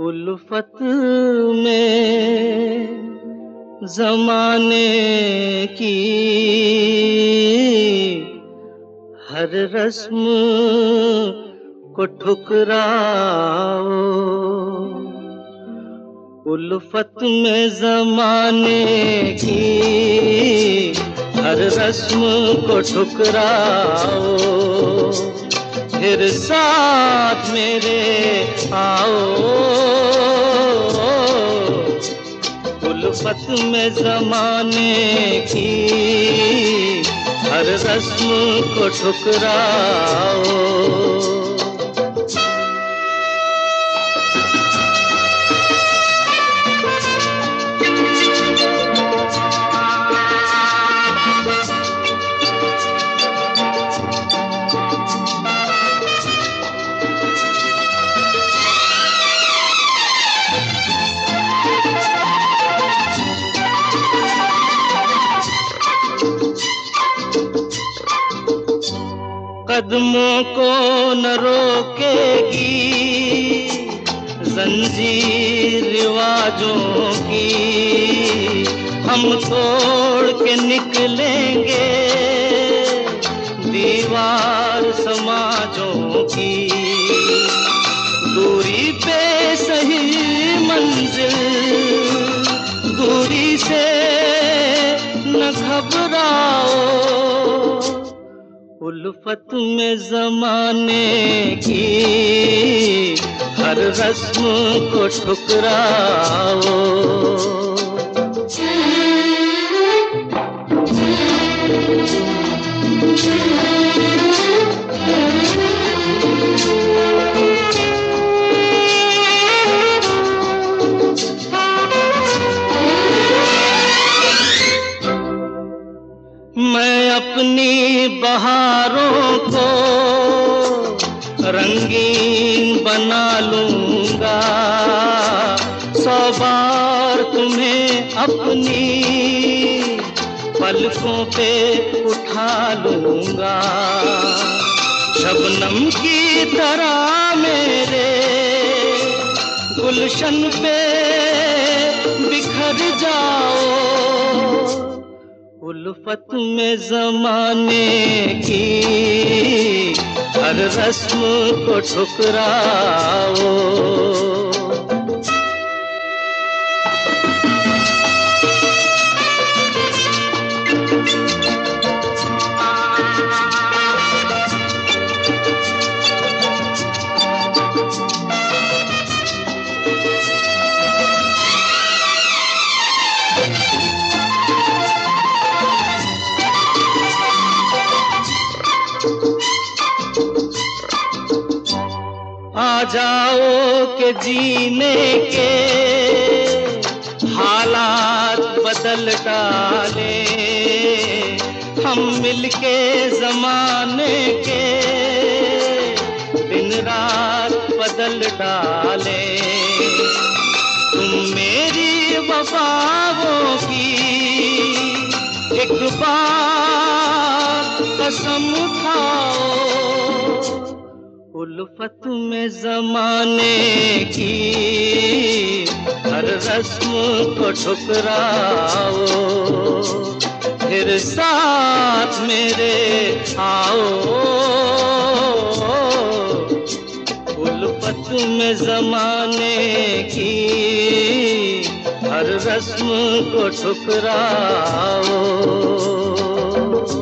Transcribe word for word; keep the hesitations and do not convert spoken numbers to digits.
उल्फत में ज़माने की हर रस्म को ठुकराओ। उल्फत में ज़माने की हर रस्म को ठुकराओ, फिर साथ मेरे आओ। उल्फत में ज़माने की हर रस्म को ठुकराओ। कदमों को न रोकेगी जंजीर रिवाजों की, हम तोड़ के निकलेंगे दीवार समाजों की। दूरी पे सही मंजिल, दूरी से न घबराओ। उल्फत में ज़माने की हर रस्म को ठुकराओ। मैं अपनी बहारों को रंगीन बना लूंगा, सौ बार तुम्हें अपनी पलकों पे उठा लूंगा। शबनम की तरह मेरे गुलशन पे बिखर जाओ। उल्फत में ज़माने की हर रस्म को ठुकराओ। आ जाओ के जीने के हालात बदल डाले, हम मिलके ज़माने के दिन रात बदल डाले। तुम मेरी वफाओं की एक बार कसम उठाओ। उल्फत में ज़माने की हर रस्म को ठुकराओ, फिर साथ मेरे आओ। उल्फत में ज़माने की हर रस्म को ठुकराओ।